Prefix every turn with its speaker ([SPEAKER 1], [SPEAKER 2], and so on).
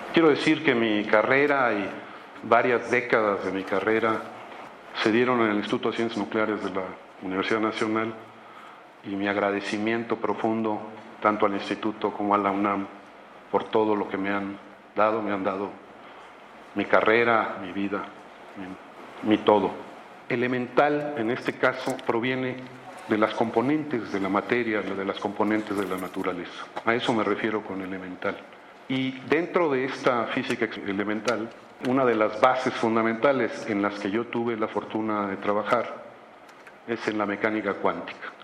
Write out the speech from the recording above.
[SPEAKER 1] Quiero decir que mi carrera y varias décadas de mi carrera se dieron en el Instituto de Ciencias Nucleares de la Universidad Nacional, y mi agradecimiento profundo tanto al Instituto como a la UNAM por todo lo que me han dado mi carrera, mi vida, mi todo. Elemental, en este caso, proviene de las componentes de la materia, de las componentes de la naturaleza. A eso me refiero con elemental. Y dentro de esta física elemental, una de las bases fundamentales en las que yo tuve la fortuna de trabajar es en la mecánica cuántica.